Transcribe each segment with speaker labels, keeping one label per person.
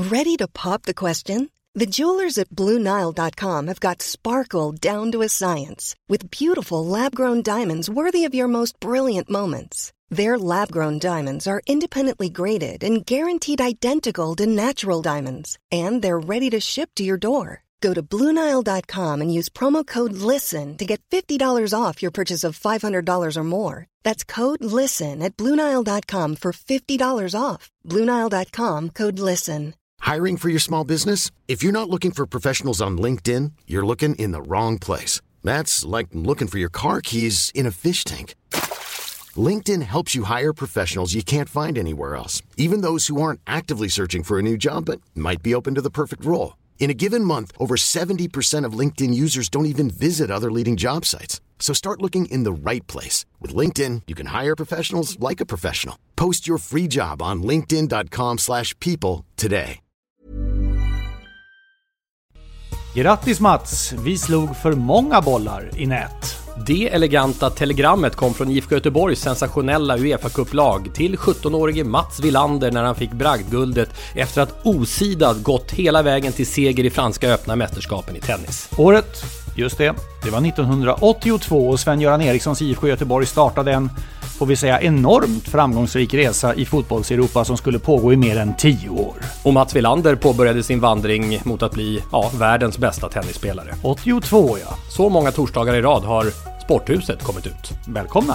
Speaker 1: Ready to pop the question? The jewelers at BlueNile.com have got sparkle down to a science with beautiful lab-grown diamonds worthy of your most brilliant moments. Their lab-grown diamonds are independently graded and guaranteed identical to natural diamonds, and they're ready to ship to your door. Go to BlueNile.com and use promo code LISTEN to get $50 off your purchase of $500 or more. That's code LISTEN at BlueNile.com for $50 off. BlueNile.com, code LISTEN.
Speaker 2: Hiring for your small business? If you're not looking for professionals on LinkedIn, you're looking in the wrong place. That's like looking for your car keys in a fish tank. LinkedIn helps you hire professionals you can't find anywhere else, even those who aren't actively searching for a new job but might be open to the perfect role. In a given month, over 70% of LinkedIn users don't even visit other leading job sites. So start looking in the right place. With LinkedIn, you can hire professionals like a professional. Post your free job on linkedin.com/people today.
Speaker 3: Grattis Mats, vi slog för många bollar i nät.
Speaker 4: Det eleganta telegrammet kom från IFK Göteborgs sensationella UEFA-cuplag till 17-årige Mats Wilander när han fick bragdguldet efter att osidad gått hela vägen till seger i franska öppna mästerskapen i tennis.
Speaker 3: Året, just det var 1982 och Sven-Göran Erikssons IFK Göteborg startade en, får vi säga, enormt framgångsrik resa i fotbolls-Europa som skulle pågå i mer än 10 år.
Speaker 4: Och Mats Wilander påbörjade sin vandring mot att bli världens bästa tennisspelare.
Speaker 3: 82, ja.
Speaker 4: Så många torsdagar i rad har Sporthuset kommit ut.
Speaker 3: Välkomna!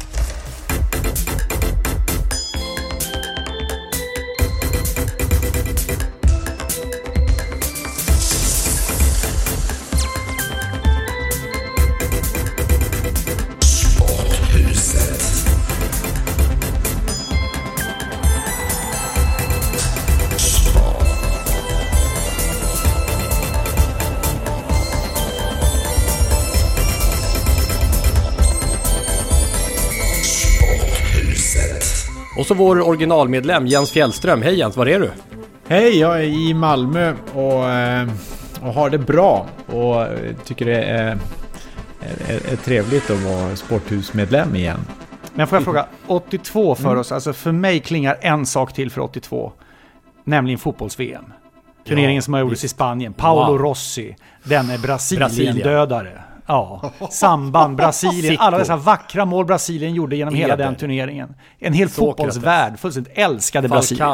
Speaker 4: Och så vår originalmedlem Jens Fjällström. Hej Jens, var är du?
Speaker 5: Hej, jag är i Malmö och har det bra och tycker det är trevligt att vara sporthusmedlem igen.
Speaker 3: Men får jag fråga, 82 för oss, alltså för mig klingar en sak till för 82, nämligen fotbolls-VM. Turneringen som har gjorts i Spanien, Paolo Rossi, den är Brasilien-dödare. Ja, samband, Brasilien, alla dessa vackra mål Brasilien gjorde genom hela den turneringen. En hel fotbollsvärld fullständigt älskade Brasilien.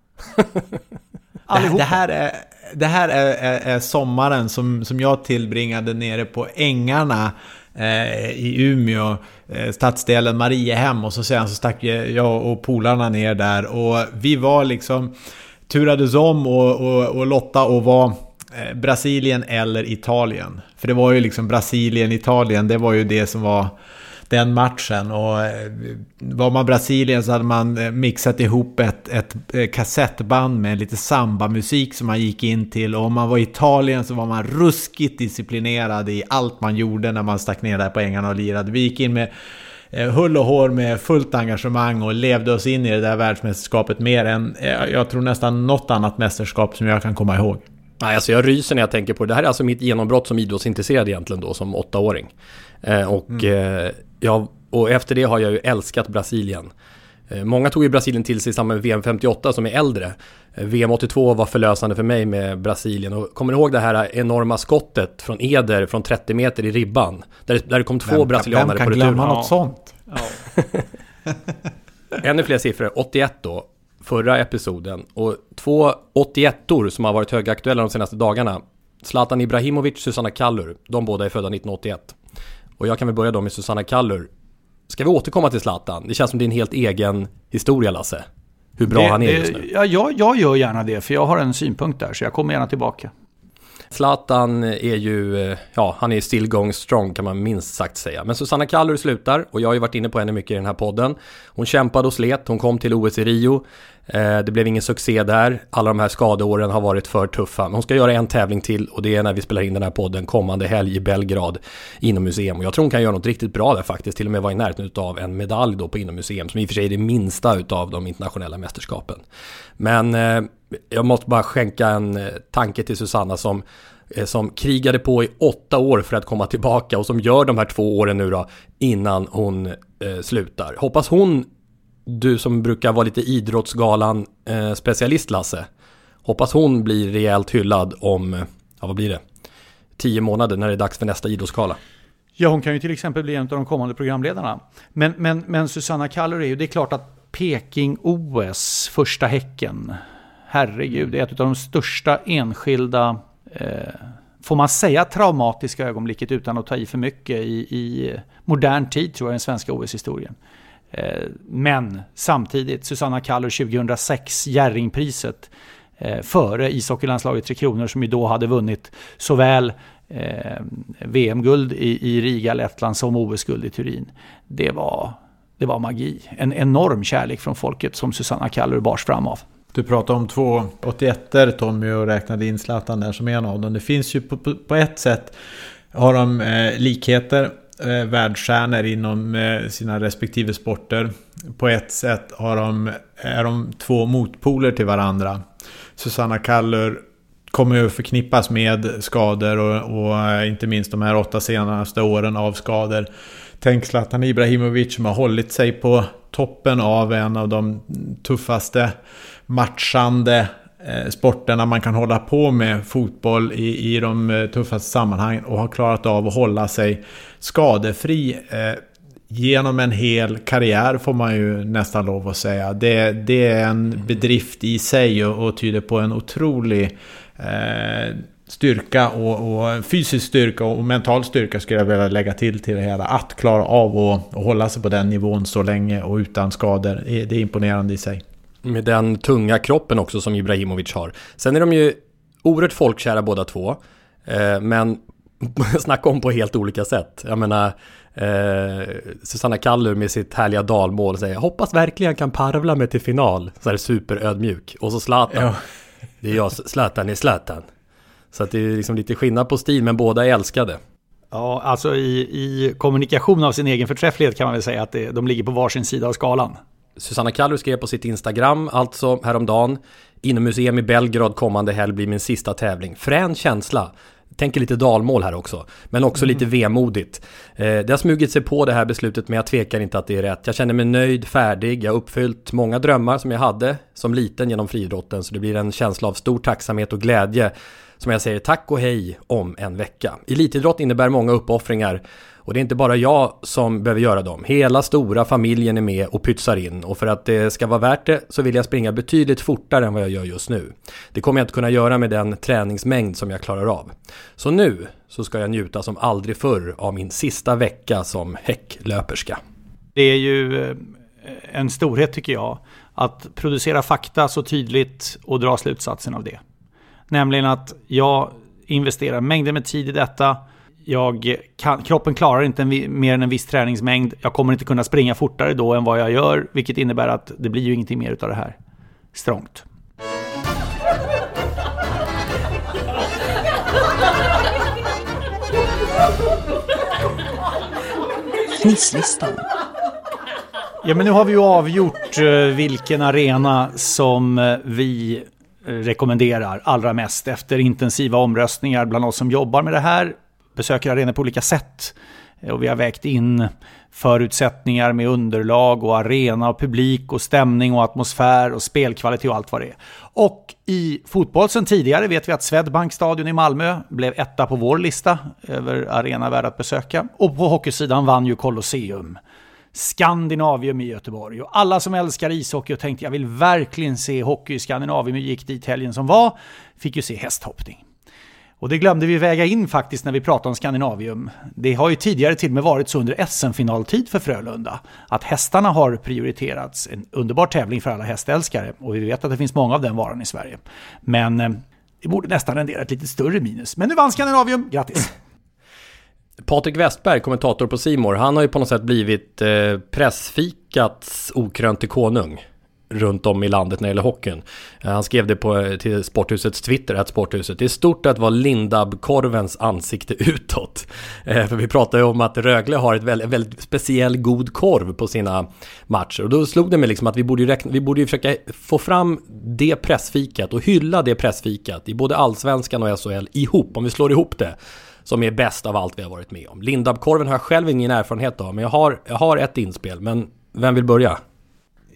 Speaker 5: Det här är sommaren som jag tillbringade nere på ängarna i Umeå, stadsdelen Mariehem, och så sen så stack jag och polarna ner där och vi var liksom turades om och lotta och var Brasilien eller Italien. För det var ju liksom Brasilien-Italien, det var ju det som var den matchen. Och var man Brasilien så hade man mixat ihop ett kassettband med lite samba-musik som man gick in till. Och om man var Italien så var man ruskigt disciplinerad i allt man gjorde när man stack ner där på ängarna och lirade. Vi gick in med hull och hår med fullt engagemang och levde oss in i det där världsmästerskapet mer än jag tror nästan något annat mästerskap som jag kan komma ihåg.
Speaker 4: Nej, alltså jag ryser när jag tänker på det. Det här är alltså mitt genombrott som idrottsintresserad egentligen då, som 8-åring. Och efter det har jag ju älskat Brasilien. Många tog ju Brasilien till sig samma med VM 58 som är äldre. VM 82 var förlösande för mig med Brasilien. Och kommer ni ihåg det här enorma skottet från Eder från 30 meter i ribban? Där det kom två brasilianare på retur.
Speaker 5: Vem kan glömma något sånt?
Speaker 4: Ja. Ännu fler siffror. 81 då. Förra episoden, och 2 81-or som har varit högaktuella de senaste dagarna. Zlatan Ibrahimovic, Susanna Kallur. De båda är födda 1981. Och jag kan väl börja då med Susanna Kallur. Ska vi återkomma till Zlatan? Det känns som det är en helt egen historia, Lasse. Hur bra han är just nu.
Speaker 3: Ja, jag gör gärna det, för jag har en synpunkt där, så jag kommer gärna tillbaka.
Speaker 4: Zlatan är ju, han är still going strong kan man minst sagt säga. Men Susanna Kallur slutar, och jag har ju varit inne på henne mycket i den här podden. Hon kämpade och slet, hon kom till OS i Rio. Det blev ingen succé där. Alla de här skadeåren har varit för tuffa. Men hon ska göra en tävling till, och det är när vi spelar in den här podden kommande helg i Belgrad inommuseum. Och jag tror hon kan göra något riktigt bra där faktiskt. Till och med vara i närheten av en medalj då på inommuseum, som i och för sig är det minsta utav de internationella mästerskapen. Men jag måste bara skänka en tanke till Susanna som krigade på i 8 år för att komma tillbaka, och som gör de här 2 åren nu då innan hon slutar. Hoppas hon, du som brukar vara lite idrottsgalan specialist, Lasse, Hoppas hon blir rejält hyllad om, vad blir det? 10 månader när det är dags för nästa idrottsgala.
Speaker 3: Ja, hon kan ju till exempel bli en av de kommande programledarna. Men Susanna Kallur är ju, det är klart att Peking-OS, första Häcken, herregud, det är ett av de största enskilda, får man säga traumatiska ögonblicket utan att ta i för mycket i modern tid, tror jag, den svenska OS-historien. Men samtidigt, Susanna Kallur 2006, Jerringpriset, före ishockeylandslaget Tre Kronor som ju då hade vunnit såväl VM-guld i Riga, Lettland som OS-guld i Turin. Det var magi. En enorm kärlek från folket som Susanna Kallur bars fram av.
Speaker 5: Du pratade om 281 Tommy och räknade in Zlatan där som en av dem. Det finns ju på ett sätt har de likheter, världsstjärnor inom sina respektive sporter. På ett sätt är de två motpoler till varandra. Susanna Kallur kommer ju förknippas med skador och inte minst de här 8 senaste åren av skador. Tänk Zlatan Ibrahimovic som har hållit sig på toppen av en av de tuffaste matchande sporterna man kan hålla på med, fotboll i de tuffaste sammanhangen, och har klarat av att hålla sig skadefri genom en hel karriär, får man ju nästan lov att säga. Det är en bedrift i sig och tyder på en otrolig styrka och fysisk styrka och mental styrka, skulle jag vilja lägga till det hela. Att klara av att hålla sig på den nivån så länge och utan skador, det är imponerande i sig. Med
Speaker 4: den tunga kroppen också som Ibrahimovic har. Sen är de ju oerhört folkkära båda två, men snacka om på helt olika sätt. Jag menar, Susanna Kallur med sitt härliga dalmål säger, hoppas verkligen kan parvla med till final. Så är det superödmjuk. Och så Zlatan. Ja. Det är jag, Zlatan är Zlatan. Så att det är liksom lite skillnad på stil, men båda är älskade.
Speaker 3: Ja, alltså i kommunikation av sin egen förträfflighet kan man väl säga att de ligger på varsin sida av skalan.
Speaker 4: Susanna Kallur skrev på sitt Instagram, alltså häromdagen, inommuseum i Belgrad kommande helg blir min sista tävling. Frän känsla. Tänker lite dalmål här också, men också lite vemodigt. Det har smugit sig på det här beslutet, men jag tvekar inte att det är rätt. Jag känner mig nöjd, färdig. Jag har uppfyllt många drömmar som jag hade som liten genom friidrotten, så det blir en känsla av stor tacksamhet och glädje som jag säger tack och hej om en vecka. Elitidrott innebär många uppoffringar, och det är inte bara jag som behöver göra dem. Hela stora familjen är med och pytsar in, och för att det ska vara värt det så vill jag springa betydligt fortare än vad jag gör just nu. Det kommer jag inte kunna göra med den träningsmängd som jag klarar av. Så nu så ska jag njuta som aldrig förr av min sista vecka som häcklöperska.
Speaker 3: Det är ju en storhet, tycker jag, att producera fakta så tydligt och dra slutsatsen av det. Nämligen att jag investerar mängder med tid i detta. Kroppen klarar inte mer än en viss träningsmängd. Jag kommer inte kunna springa fortare då än vad jag gör, vilket innebär att det blir ju ingenting mer av det här. Strångt.
Speaker 6: Fnisslistan.
Speaker 3: Ja, men nu har vi ju avgjort vilken arena som vi rekommenderar allra mest efter intensiva omröstningar bland oss som jobbar med det här. Besöker arenor på olika sätt, och vi har vägt in förutsättningar med underlag och arena och publik och stämning och atmosfär och spelkvalitet och allt vad det är. Och i fotboll sen tidigare vet vi att Swedbank stadion i Malmö blev etta på vår lista över arena värd att besöka, och på hockeysidan vann ju Colosseum, Skandinavium i Göteborg, och alla som älskar ishockey och tänkte jag vill verkligen se hockey i Skandinavium gick dit helgen som var, fick ju se hästhoppning. Och det glömde vi väga in faktiskt när vi pratade om Skandinavium. Det har ju tidigare till och med varit så under SM-finaltid för Frölunda att hästarna har prioriterats. En underbar tävling för alla hästälskare, och vi vet att det finns många av den varan i Sverige. Men det borde nästan rendera ett lite större minus. Men nu vann Skandinavium, grattis!
Speaker 4: Patrik Westberg, kommentator på C More, han har ju på något sätt blivit pressfikats okrönte konung runt om i landet när det gäller hockeyn. Han skrev det till Sporthusets Twitter, att Sporthuset. Det är stort att vara Lindab-korvens ansikte utåt. För vi pratar ju om att Rögle har ett väldigt speciell god korv på sina matcher. Och då slog det mig liksom att vi borde ju försöka få fram det pressfikat och hylla det pressfikat i både Allsvenskan och SHL ihop, om vi slår ihop det, som är bäst av allt vi har varit med om. Lindab-korven har jag själv ingen erfarenhet av, men jag har ett inspel. Men vem vill börja?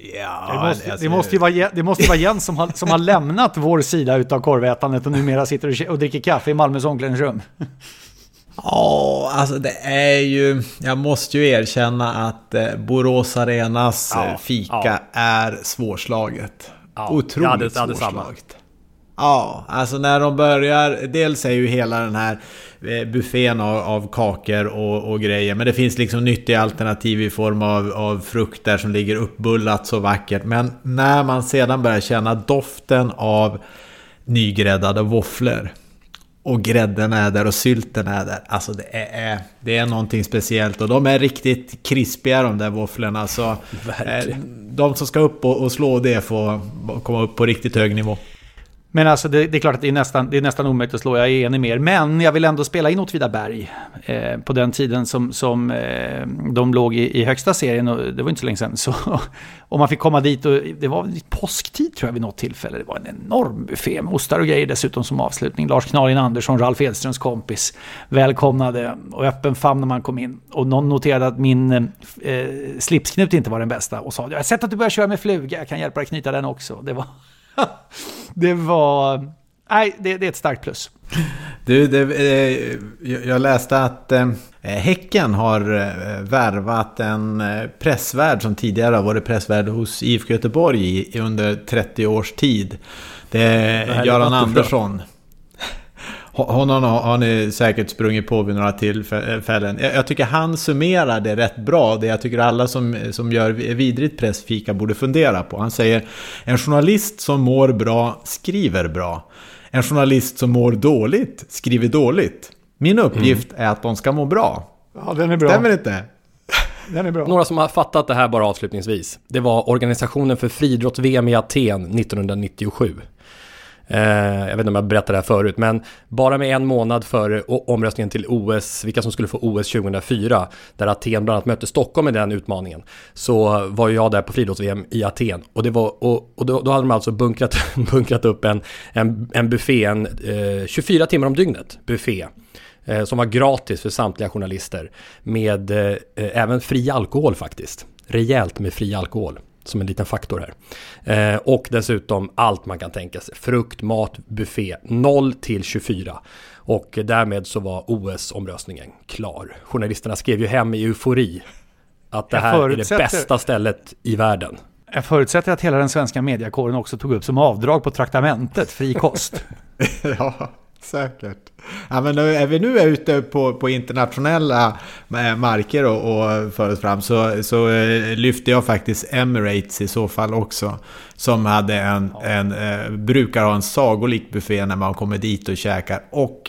Speaker 5: Ja,
Speaker 3: det måste vara Jens som har lämnat vår sida utav korvätandet och numera sitter och dricker kaffe i Malmös omklädningsrum.
Speaker 5: Ja, alltså det är ju... Jag måste ju erkänna att Borås Arenas fika är svårslaget. Otroligt svårslaget. Ja, alltså när de börjar... Dels är ju hela den här buffén av kakor och grejer. Men det finns liksom nyttiga alternativ i form av frukter som ligger uppbullat så vackert. Men när man sedan börjar känna doften av nygräddade våfflor och grädden är där och sylten är där. Alltså det är någonting speciellt. Och de är riktigt krispiga de där våfflorna. Så de som ska upp och slå det får komma upp på riktigt hög nivå.
Speaker 3: Men alltså det är klart att det är nästan omöjligt att slå, jag är enig mer. Men jag vill ändå spela in Åtvidaberg på den tiden som de låg i högsta serien, och det var inte så länge sedan. Så, och man fick komma dit, och det var påsktid tror jag vid något tillfälle. Det var en enorm buffé med ostar och grejer dessutom som avslutning. Lars Knalin Andersson, Ralf Edströms kompis, välkomnade och öppen famn när man kom in. Och någon noterade att min slipsknut inte var den bästa och sa: jag har sett att du börjar köra med fluga, jag kan hjälpa dig knyta den också. Det är ett starkt plus.
Speaker 5: Jag läste att Häcken har värvat en pressvärd som tidigare har varit pressvärd hos IFK Göteborg under 30 års tid. Det är Göran Andersson. Honom har ni säkert sprungit på vid några tillfällen. Jag tycker han summerar det rätt bra. Det jag tycker alla som gör vidrigt pressfika borde fundera på. Han säger: en journalist som mår bra skriver bra. En journalist som mår dåligt skriver dåligt. Min uppgift är att de ska må bra.
Speaker 3: Ja, den är bra.
Speaker 5: Stämmer inte?
Speaker 3: Den är bra.
Speaker 4: Några som har fattat det här bara avslutningsvis. Det var organisationen för friidrotts-VM i Aten 1997. Jag vet inte om jag berättade det här förut, men bara med en månad före omröstningen till OS, vilka som skulle få OS 2004, där Aten bland annat mötte Stockholm med den utmaningen, så var jag där på friidrotts-VM i Aten, och det var och då hade de alltså bunkrat upp en buffé, 24 timmar om dygnet buffé, som var gratis för samtliga journalister, med även fri alkohol faktiskt, rejält med fri alkohol som en liten faktor här. Och dessutom allt man kan tänka sig. Frukt, mat, buffé, 0-24. Och därmed så var OS-omröstningen klar. Journalisterna skrev ju hem i eufori att det här är det bästa stället i världen.
Speaker 3: Jag förutsätter att hela den svenska mediakåren också tog upp som avdrag på traktamentet fri kost.
Speaker 5: Ja, säkert. Ja, men är vi nu ute på internationella marker och för oss fram, så lyfter jag faktiskt Emirates i så fall också, som hade brukar ha en sagolik buffé när man kommer dit och käkar, och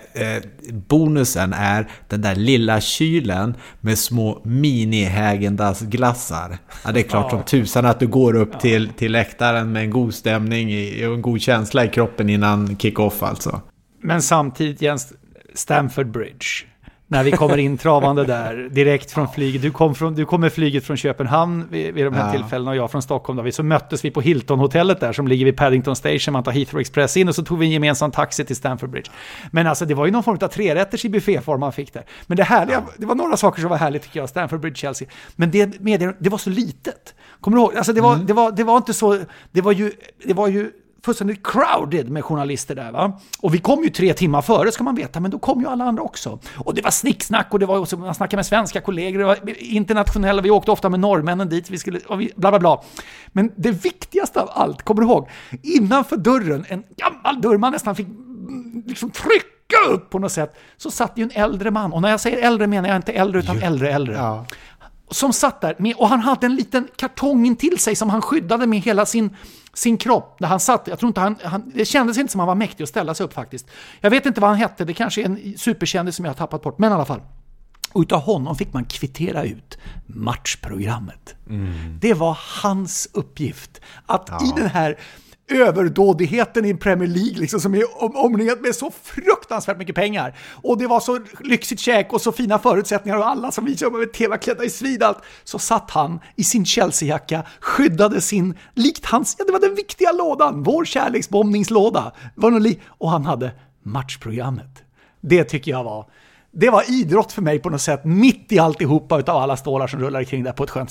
Speaker 5: bonusen är den där lilla kylen med små mini-Hägendas glassar. Ja, det är klart som tusan att du går upp till läktaren med en god stämning och en god känsla i kroppen innan kick-off alltså. Men
Speaker 3: samtidigt, Jens, Stamford Bridge. När vi kommer in travande där, direkt från flyget. Du kom med flyget från Köpenhamn vid de här tillfällena, och jag från Stockholm. Så möttes vi på Hilton-hotellet där, som ligger vid Paddington Station. Man tar Heathrow Express in, och så tog vi en gemensam taxi till Stamford Bridge. Men alltså, det var ju någon form av 3-rätters i bufféform man fick där. Men det härliga, det var några saker som var härligt tycker jag. Stamford Bridge, Chelsea. Men det var så litet. Kommer du ihåg? Alltså, det var inte så... Det var ju fullständigt crowded med journalister där, va? Och vi kom ju 3 timmar före, ska man veta, men då kom ju alla andra också. Och det var snicksnack, och det var också, man snackade med svenska kollegor, det var internationella, vi åkte ofta med norrmännen dit, vi skulle, och bla bla bla. Men det viktigaste av allt, kommer du ihåg? Innanför dörren, en gammal dörr man nästan fick liksom trycka upp på något sätt, så satt ju en äldre man. Och när jag säger äldre menar jag inte äldre, utan äldre. Ja. Som satt där med, och han hade en liten kartong in till sig som han skyddade med hela sin kropp där han satt. Jag tror inte det kändes inte som han var mäktig att ställa sig upp faktiskt. Jag vet inte vad han hette, det kanske är en superkändis som jag har tappat bort, men i alla fall. Och utav honom fick man kvittera ut matchprogrammet. Det var hans uppgift att i den här överdådigheten i Premier League liksom, som är omringat med så fruktansvärt mycket pengar, och det var så lyxigt käk och så fina förutsättningar, och alla som vi jobbar med tv-klädda i svidalt, så satt han i sin Chelsea-jacka, skyddade sin, likt hans, det var den viktiga lådan, vår kärleksbombningslåda, och han hade matchprogrammet. Det tycker jag det var idrott för mig på något sätt, mitt i alltihopa utav alla stålar som rullar kring där på ett skönt sätt.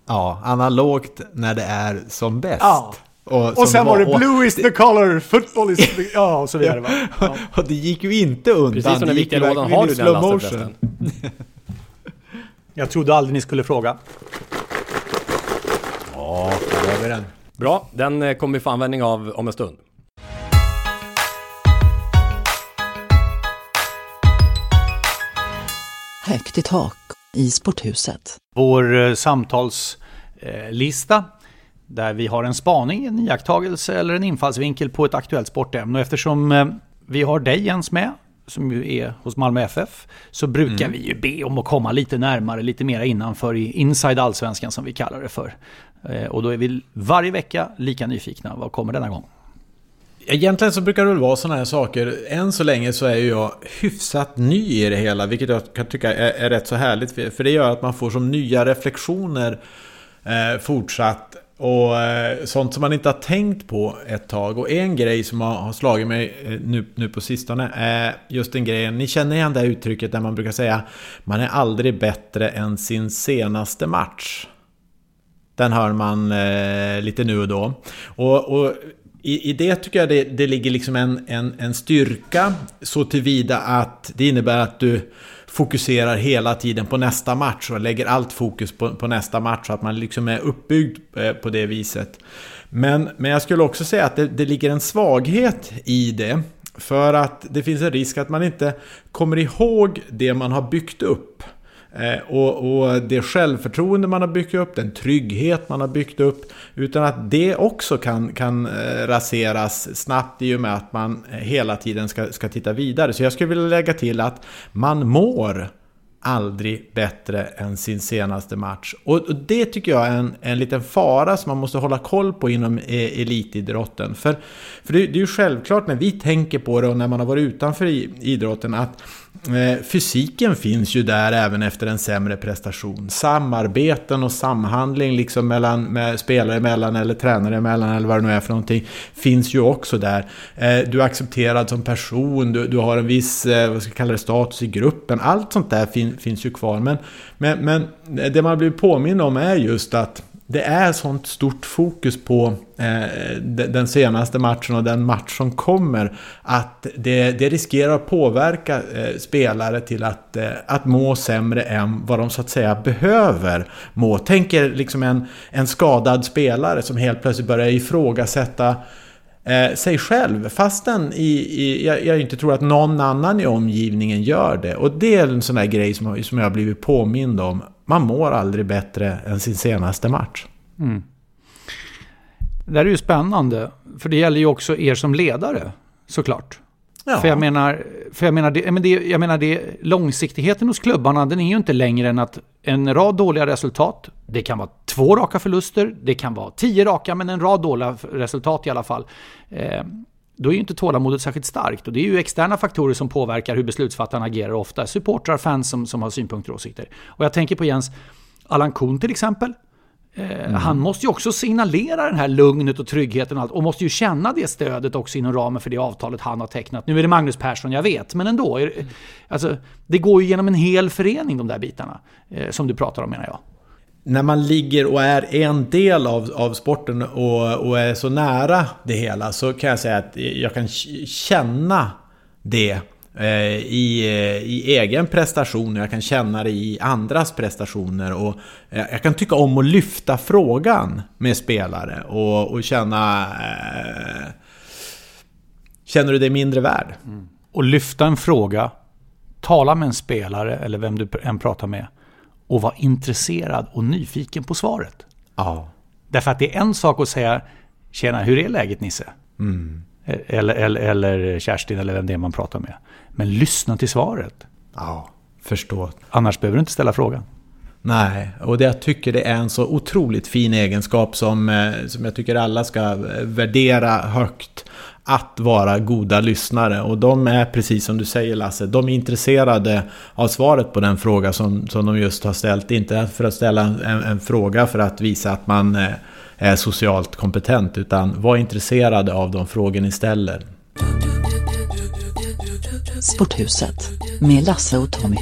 Speaker 5: Ja, analogt när det är som bäst.
Speaker 3: Ja. Och sen var det blue is the color, football is the... Ja, och så vidare. Va? Ja.
Speaker 5: Och det gick ju inte undan.
Speaker 4: Precis som den viktiga lådan har du den lasten förresten.
Speaker 3: Jag trodde aldrig ni skulle fråga.
Speaker 5: Ja, då har vi den.
Speaker 4: Bra, den kommer vi få användning av om en stund.
Speaker 6: Högt i tak i sporthuset.
Speaker 3: Vår samtalslista där vi har en spaning, en iakttagelse eller en infallsvinkel på ett aktuellt sportämne. Och eftersom vi har dig Jens med, som ju är hos Malmö FF, så brukar vi ju be om att komma lite närmare, lite mer innanför i Inside Allsvenskan som vi kallar det för. Och då är vi varje vecka lika nyfikna. Vad kommer denna gång?
Speaker 5: Egentligen så brukar det väl vara sådana här saker. Än så länge så är jag hyfsat ny i det hela, vilket jag kan tycka är rätt så härligt. För det gör att man får som nya reflektioner fortsatt. Och sånt som man inte har tänkt på ett tag. Och en grej som har slagit mig nu på sistone är just den grejen. Ni känner igen det här uttrycket där man brukar säga man är aldrig bättre än sin senaste match. Den hör man lite nu och då. Och i det tycker jag det ligger liksom en styrka så tillvida att det innebär att du fokuserar hela tiden på nästa match och lägger allt fokus på nästa match, så att man liksom är uppbyggd på det viset. Men jag skulle också säga att det ligger en svaghet i det, för att det finns en risk att man inte kommer ihåg det man har byggt upp. Och det självförtroende man har byggt upp, den trygghet man har byggt upp, utan att det också kan raseras snabbt i och med att man hela tiden ska titta vidare. Så jag skulle vilja lägga till att man mår aldrig bättre än sin senaste match. Och det tycker jag är en liten fara som man måste hålla koll på inom elitidrotten. För det är ju självklart när vi tänker på det och när man har varit utanför idrotten att fysiken finns ju där även efter en sämre prestation. Samarbeten och samhandling liksom med spelare emellan eller tränare emellan eller vad det nu är för någonting finns ju också där. Du är accepterad som person, du har en viss vad ska jag kalla det, status i gruppen. Allt sånt där finns ju kvar. Men det man blir påminn om är just att det är sånt stort fokus på den senaste matchen och den match som kommer att det riskerar att påverka spelare till att må sämre än vad de så att säga behöver må. Tänker liksom en skadad spelare som helt plötsligt börjar ifrågasätta sig själv, fastän jag inte tror att någon annan i omgivningen gör det. Och det är en sån där grej som jag har blivit påmind om. Man mår aldrig bättre än sin senaste match.
Speaker 3: Det här är ju spännande, för det gäller ju också er som ledare, såklart. Ja. För jag menar det, långsiktigheten hos klubbarna, den är ju inte längre än att en rad dåliga resultat, det kan vara 2 raka förluster, det kan vara 10 raka, men en rad dåliga resultat i alla fall. Då är ju inte tålamodet särskilt starkt, och det är ju externa faktorer som påverkar hur beslutsfattarna agerar ofta. Supportrar, fans som har synpunkter och åsikter. Och jag tänker på Jens, Allan Kuhn till exempel. Han måste ju också signalera den här lugnet och tryggheten och allt, och måste ju känna det stödet också inom ramen för det avtalet han har tecknat. Nu är det Magnus Persson, jag vet, men ändå. Alltså, det går ju genom en hel förening, de där bitarna som du pratar om, menar jag.
Speaker 5: När man ligger och är en del av sporten och är så nära det hela, så kan jag säga att jag kan känna det i egen prestation. Jag kan känna det i andras prestationer, och jag kan tycka om att lyfta frågan med spelare och känner du dig mindre värd?
Speaker 3: Och lyfta en fråga, tala med en spelare eller vem du än pratar med, och vara intresserad och nyfiken på svaret.
Speaker 5: Ja.
Speaker 3: Därför att det är en sak att säga, tjena, hur är läget Nisse? Eller Kerstin, eller vem det är man pratar med. Men lyssna till svaret.
Speaker 5: Ja, förstå.
Speaker 3: Annars behöver du inte ställa frågan.
Speaker 5: Nej, och jag tycker det är en så otroligt fin egenskap som jag tycker alla ska värdera högt. Att vara goda lyssnare. Och de är, precis som du säger Lasse, de är intresserade av svaret på den fråga som de just har ställt. Inte för att ställa en fråga för att visa att man är socialt kompetent, utan var intresserade av de frågorna istället.
Speaker 6: Sporthuset med Lasse och Tommy.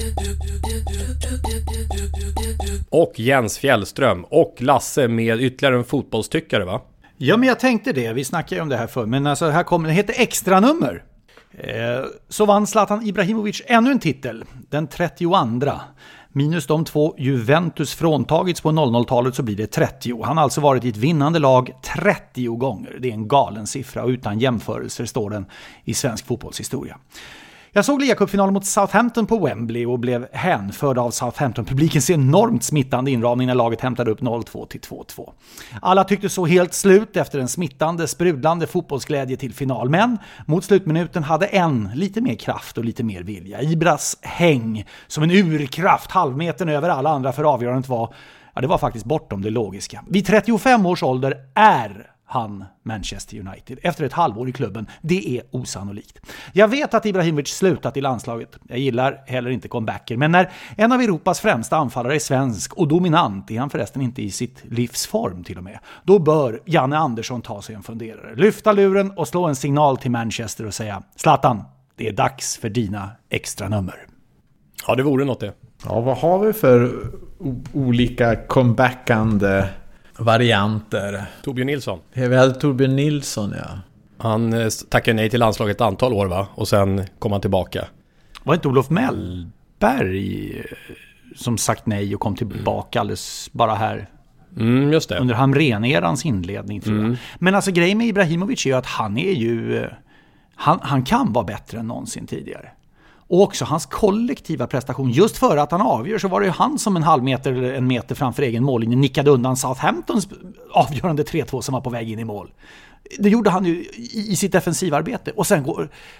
Speaker 4: Och Jens Fjällström och Lasse med ytterligare en fotbollstyckare, va?
Speaker 3: Ja, men jag tänkte det. Vi snackade ju om det här förr. Men alltså, här kommer det heter extra nummer. Så vann Zlatan Ibrahimovic ännu en titel. Den 32. Minus de 2 Juventus fråntagits på 00-talet så blir det 30. Han har alltså varit i ett vinnande lag 30 gånger. Det är en galen siffra och utan jämförelser står den i svensk fotbollshistoria. Jag såg Liga-cupfinalen mot Southampton på Wembley och blev hänförd av Southampton-publikens enormt smittande inramning när laget hämtade upp 0-2 till 2-2. Alla tyckte så helt slut efter en smittande, sprudlande fotbollsglädje till final. Men mot slutminuten hade en lite mer kraft och lite mer vilja. Ibras häng som en urkraft halvmetern över alla andra för avgörandet var, ja, det var faktiskt bortom det logiska. Vid 35 års ålder är han Manchester United efter ett halvår i klubben. Det är osannolikt. Jag vet att Ibrahimovic slutat i landslaget. Jag gillar heller inte comebacker. Men när en av Europas främsta anfallare är svensk och dominant, är han förresten inte i sitt livsform till och med, då bör Janne Andersson ta sig en funderare. Lyfta luren och slå en signal till Manchester och säga: Zlatan, det är dags för dina extra nummer.
Speaker 4: Ja, det vore något det.
Speaker 5: Ja, vad har vi för olika comebackande varianter?
Speaker 4: Torbjörn Nilsson.
Speaker 5: Vi hade Torbjörn Nilsson, ja.
Speaker 4: Han tackade nej till landslaget ett antal år, va? Och sen kom han tillbaka.
Speaker 3: Var inte Olof Mellberg som sagt nej och kom tillbaka alldeles bara här
Speaker 4: just det.
Speaker 3: under Hamrén-erans inledning, tror jag. Men alltså grejen med Ibrahimovic är ju att han är ju han kan vara bättre än någonsin tidigare. Och också hans kollektiva prestation. Just för att han avgör så var det ju han som en halv meter eller en meter framför egen mållinje nickade undan Southamptons avgörande 3-2 som var på väg in i mål. Det gjorde han ju i sitt defensivarbete. Och sen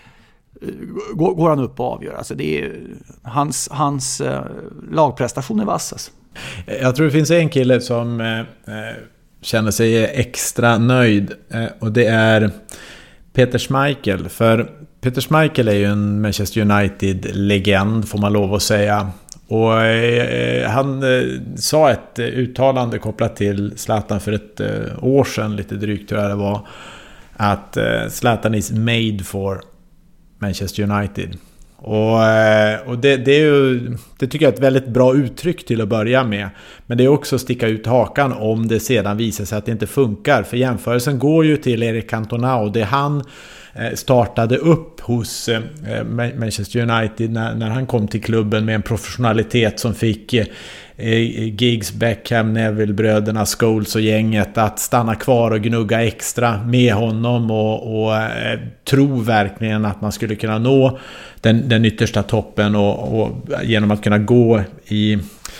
Speaker 3: går han upp och avgör. Alltså det är hans lagprestation är vass. Alltså.
Speaker 5: Jag tror det finns en kille som känner sig extra nöjd. Och det är Peter Schmeichel. För Peter Schmeichel är ju en Manchester United-legend, får man lov att säga. Och han sa ett uttalande kopplat till Zlatan för ett år sedan, lite drygt tror jag det var, att Zlatan is made for Manchester United. Och det är ju, det tycker jag är ett väldigt bra uttryck till att börja med. Men det är också att sticka ut hakan om det sedan visar sig att det inte funkar. För jämförelsen går ju till Eric Cantona, och det han startade upp hos Manchester United när han kom till klubben med en professionalitet som fick Giggs, Beckham, Neville-bröderna, Scholes och gänget att stanna kvar och gnugga extra med honom och tro verkligen att man skulle kunna nå den yttersta toppen och genom att kunna gå i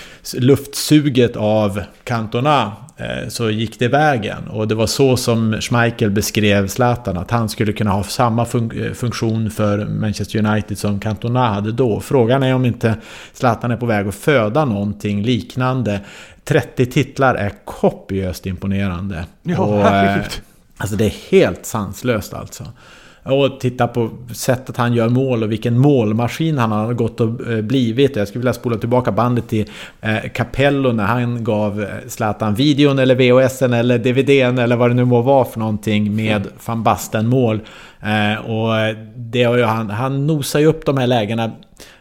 Speaker 5: luftsuget av Cantona så gick det vägen. Och det var så som Schmeichel beskrev Zlatan, att han skulle kunna ha samma funktion för Manchester United som Cantona hade då. Frågan är om inte Zlatan är på väg att föda någonting liknande. 30 titlar är kopiöst imponerande.
Speaker 3: Ja,
Speaker 5: och, alltså det är helt sanslöst alltså. Och titta på sättet han gör mål och vilken målmaskin han har gått och blivit. Jag skulle vilja spola tillbaka bandet till Capello när han gav Zlatan videon eller VHSen eller DVDn eller vad det nu må vara för någonting med Van Basten mål. Och det har ju han nosar ju upp de här lägena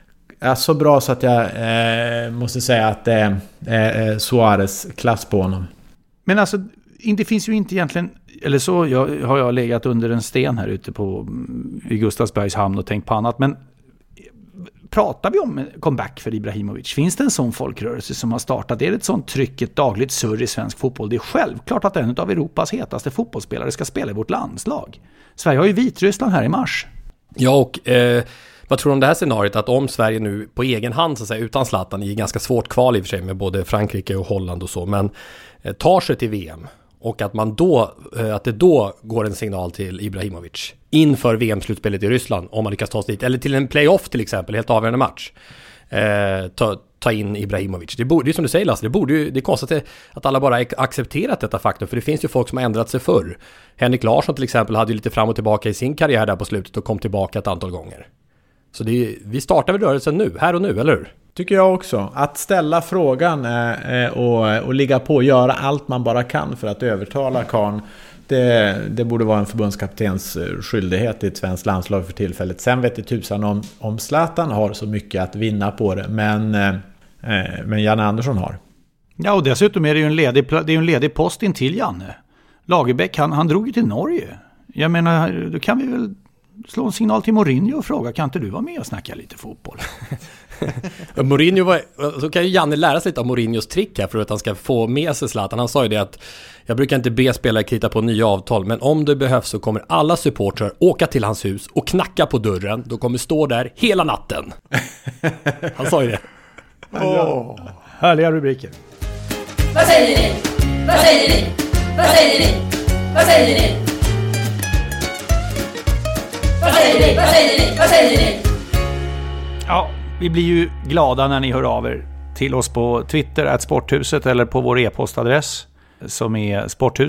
Speaker 5: så bra så att jag måste säga att det är Suarez klass på honom.
Speaker 3: Men alltså, det finns ju inte egentligen, eller så har jag legat under en sten här ute i Gustavsbergs hamn och tänkt på annat. Men pratar vi om comeback för Ibrahimovic? Finns det en sån folkrörelse som har startat? Är det ett sånt tryck, ett dagligt surr i svensk fotboll? Det är självklart att en av Europas hetaste fotbollsspelare ska spela i vårt landslag. Sverige har ju Vitryssland här i mars.
Speaker 4: Ja, och vad tror du om det här scenariot, att om Sverige nu på egen hand så att säga, utan Zlatan, i ganska svårt kval i och för sig med både Frankrike och Holland och så, men tar sig till VM och att man då, att det då går en signal till Ibrahimovic inför VM-slutspelet i Ryssland, om man lyckas ta sig dit, eller till en playoff till exempel, helt avgörande match, ta in Ibrahimovic. Det är som du säger, Lasse, det är konstigt att alla bara accepterat detta faktum, för det finns ju folk som har ändrat sig förr. Henrik Larsson till exempel hade ju lite fram och tillbaka i sin karriär där på slutet och kom tillbaka ett antal gånger. Så vi startar väl rörelsen nu, här och nu, eller hur?
Speaker 5: Tycker jag också. Att ställa frågan och ligga på, göra allt man bara kan för att övertala karn Det borde vara en förbundskaptens skyldighet i ett svenskt landslag för tillfället. Sen vet jag tusan om Zlatan har så mycket att vinna på det. Men Janne Andersson har.
Speaker 3: Ja, och dessutom är det ju en ledig post in till Janne. Lagerbäck, han drog ju till Norge. Jag menar, då kan vi väl slå en signal till Mourinho och fråga, kan inte du vara med och snacka lite fotboll?
Speaker 4: Mourinho så kan ju Janne lära sig lite av Mourinhos trick här för att han ska få med sig Zlatan. Han sa ju det att jag brukar inte be spelare krita på nya avtal, men om det behövs så kommer alla supportrar åka till hans hus och knacka på dörren. Då kommer stå där hela natten. Han sa ju det.
Speaker 3: Härliga rubriker.
Speaker 7: Vad säger ni? Vad säger ni? Vad säger ni? Vad säger ni? Vad säger ni? Vad säger ni? Vad säger ni?
Speaker 3: Ja, vi blir ju glada när ni hör av er till oss på Twitter @sporthuset eller på vår e-postadress som är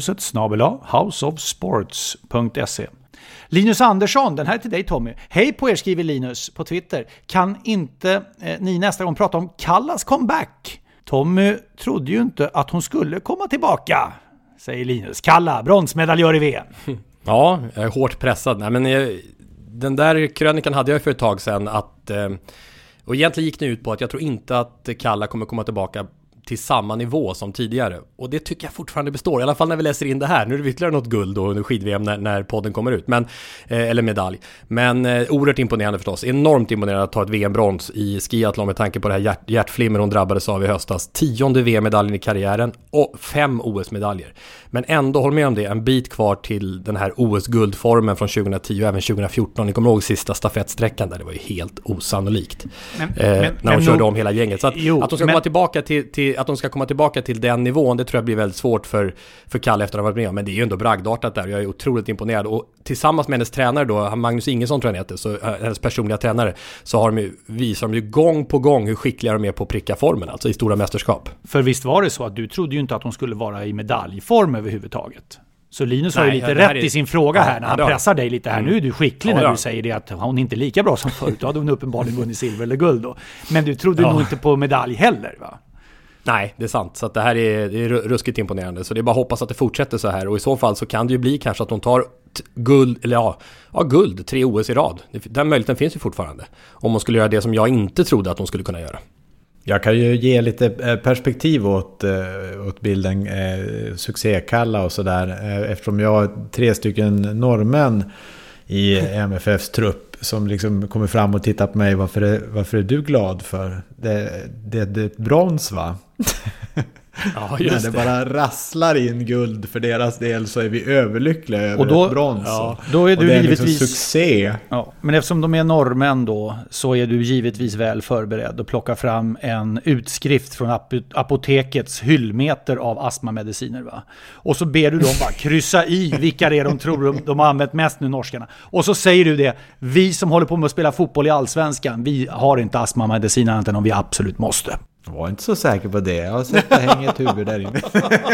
Speaker 3: sporthuset@houseofsports.se. Linus Andersson, den här är till dig Tommy. Hej på er, skriver Linus på Twitter. Kan inte ni nästa gång prata om Kallas comeback? Tommy trodde ju inte att hon skulle komma tillbaka, säger Linus. Kalla, bronsmedaljör i VM.
Speaker 4: Ja, jag är hårt pressad. Nej, men den där krönikan hade jag för ett tag sedan och egentligen gick det ut på att jag tror inte att Kalla kommer komma tillbaka till samma nivå som tidigare. Och det tycker jag fortfarande består. I alla fall när vi läser in det här. Nu är det ytterligare något guld då under skid-VM när podden kommer ut. Eller medalj. Men oerhört imponerande förstås. Enormt imponerande att ta ett VM-brons i skiathlon med tanke på det här hjärtflimmer hon drabbades av i höstas. 10:e VM-medaljen i karriären och 5 OS-medaljer. Men ändå, håll med om det, en bit kvar till den här OS-guldformen från 2010 och även 2014. Ni kommer ihåg sista stafettsträckan där det var ju helt osannolikt. När de körde om hela gänget. Så att de ska komma tillbaka till att de ska komma tillbaka till den nivån, det tror jag blir väldigt svårt för Kalle efter att ha varit med om. Men det är ju ändå bragdartat där. Jag är otroligt imponerad. Och tillsammans med hennes tränare då, Magnus Ingesson tror jag heter, så hennes personliga tränare, så visar de ju gång på gång hur skickliga de är på att pricka formen, alltså i stora mästerskap.
Speaker 3: För visst var det så att du trodde ju inte att hon skulle vara i medaljform överhuvudtaget. Så Linus har ju lite rätt i sin fråga här när han pressar dig lite här. Nu är du skicklig när du säger det att hon inte är lika bra som förut. Då hade hon uppenbarligen vunnit silver eller guld då. Men du trodde nog inte på medalj heller, va?
Speaker 4: Nej, det är sant. Så att det här är ruskigt imponerande. Så det är bara att hoppas att det fortsätter så här. Och i så fall så kan det ju bli kanske att de tar guld, eller guld, 3 OS i rad. Den möjligheten finns ju fortfarande. Om man skulle göra det som jag inte trodde att de skulle kunna göra.
Speaker 5: Jag kan ju ge lite perspektiv åt bilden succékalla och sådär. Eftersom jag har 3 stycken norrmän i MFFs trupp som liksom kommer fram och tittar på mig. Varför är du glad för? Det är ett brons, va?
Speaker 4: Ja, just
Speaker 5: när det bara rasslar in guld för deras del så är vi överlyckliga över ett brons.
Speaker 3: Ja, då är du
Speaker 5: det är
Speaker 3: givetvis
Speaker 5: liksom succé.
Speaker 3: Ja, men eftersom de är norrmän då så är du givetvis väl förberedd att plocka fram en utskrift från apotekets hyllmeter av astmamediciner, va? Och så ber du dem bara kryssa i vilka det är de tror de har använt mest nu, norskarna. Och så säger du det, vi som håller på med att spela fotboll i Allsvenskan, vi har inte astmamediciner annat än om vi absolut måste.
Speaker 5: Jag var inte så säker på det. Jag har sett det hänga ett huvud där inne.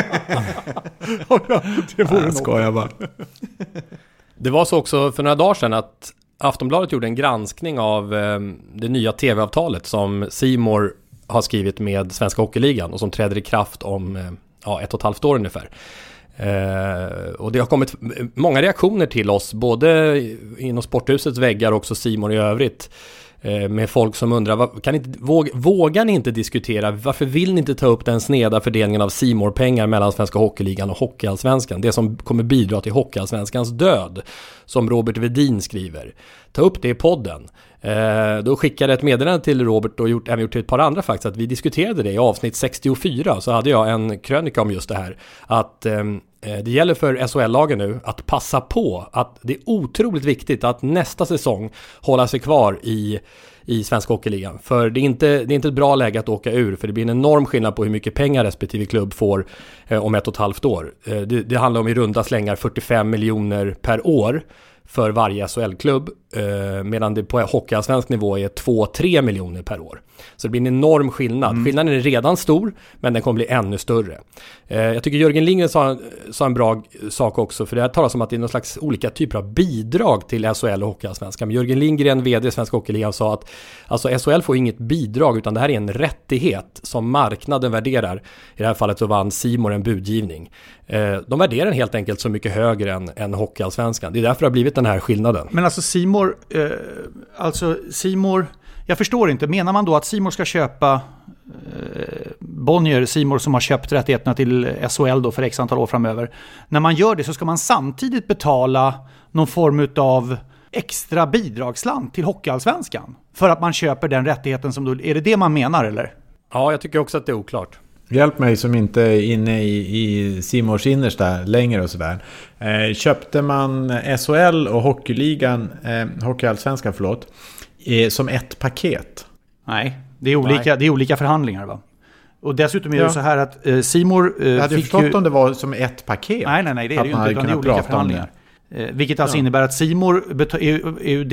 Speaker 3: Det vore
Speaker 5: skojar bara.
Speaker 4: Det var så också för några dagar sedan att Aftonbladet gjorde en granskning av det nya tv-avtalet som C More har skrivit med Svenska Hockeyligan och som träder i kraft om 1,5 år ungefär. Och det har kommit många reaktioner till oss, både inom Sporthusets väggar och också C More i övrigt. Med folk som undrar, vågar ni inte diskutera, varför vill ni inte ta upp den sneda fördelningen av C More-pengar mellan Svenska Hockeyligan och Hockeyallsvenskan, det som kommer bidra till Hockeyallsvenskans död, som Robert Vedin skriver. Ta upp det i podden. Då skickade jag ett meddelande till Robert och även gjort till ett par andra faktiskt, att vi diskuterade det i avsnitt 64, så hade jag en krönika om just det här, att det gäller för SHL-lagen nu att passa på att det är otroligt viktigt att nästa säsong hålla sig kvar i Svenska Hockeyligan. För det är inte ett bra läge att åka ur, för det blir en enorm skillnad på hur mycket pengar respektive klubb får om 1,5 år. Det handlar om i runda slängar 45 miljoner per år för varje SHL-klubb, medan det på hockeyallsvensk nivå är 2-3 miljoner per år. Så det blir en enorm skillnad. Skillnaden är redan stor, men den kommer bli ännu större. Jag tycker Jörgen Lindgren sa en bra sak också, för det här talas om att det är någon slags olika typer av bidrag till SHL och Hockeyallsvenskan. Men Jörgen Lindgren, vd i Svenska Hockeyligan, sa att alltså SHL får inget bidrag, utan det här är en rättighet som marknaden värderar. I det här fallet så vann C More en budgivning. De värderar den helt enkelt så mycket högre än Hockeyallsvenskan. Det är därför det har blivit den här skillnaden.
Speaker 3: Men alltså C More, jag förstår inte. Menar man då att C More ska köpa Bonnier, C More som har köpt rättigheterna till SHL då för x antal år framöver. När man gör det så ska man samtidigt betala någon form av extra bidragsland till Hockeyallsvenskan för att man köper den rättigheten som då, är det man menar eller?
Speaker 4: Ja, jag tycker också att det är oklart.
Speaker 5: Hjälp mig som inte är inne i C Mores innersta längre och sådär. Köpte man SHL och Hockeyallsvenskan som ett paket?
Speaker 3: Nej, det är olika förhandlingar va? Och dessutom är det så här att C More
Speaker 5: jag hade förstått om det var som ett paket.
Speaker 3: Nej, det är det ju inte, utan det är olika förhandlingar. Vilket alltså innebär att C More är ju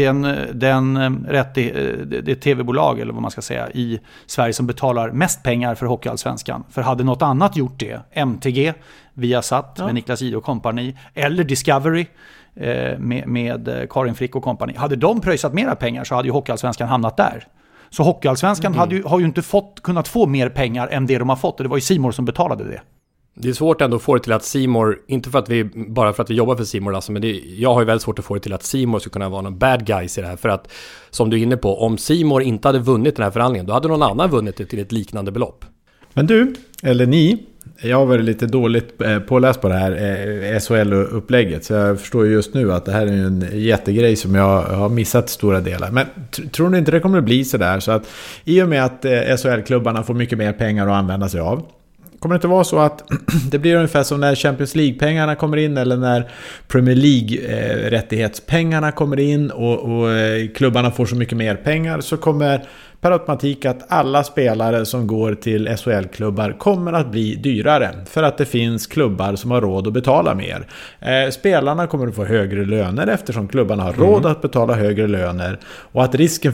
Speaker 3: det tv-bolag eller vad man ska säga i Sverige som betalar mest pengar för Hockeyallsvenskan. För hade något annat gjort det, MTG, Viasat med Niklas Jihde och kompani, eller Discovery med Karin Frick och kompani, hade de pröjsat mera pengar så hade ju Hockeyallsvenskan hamnat där. Så Hockeyallsvenskan har ju inte kunnat få mer pengar än det de har fått, och det var ju C More som betalade det.
Speaker 4: Det är svårt ändå att få det till att C More, inte bara för att vi jobbar för C More, alltså, men jag har ju väldigt svårt att få det till att C More ska kunna vara någon bad guys i det här. För att, som du är inne på, om C More inte hade vunnit den här förhandlingen, då hade någon annan vunnit det till ett liknande belopp.
Speaker 5: Men du, eller ni, jag har varit lite dåligt påläst på det här SHL-upplägget. Så jag förstår just nu att det här är en jättegrej som jag har missat stora delar. Men tror ni inte det kommer att bli så där? Så att i och med att SHL-klubbarna får mycket mer pengar att använda sig av, kommer det inte vara så att det blir ungefär som när Champions League-pengarna kommer in eller när Premier League-rättighetspengarna kommer in och klubbarna får så mycket mer pengar, så kommer per automatik att alla spelare som går till SHL-klubbar kommer att bli dyrare för att det finns klubbar som har råd att betala mer. Spelarna kommer att få högre löner eftersom klubbarna har råd att betala högre löner, och att risken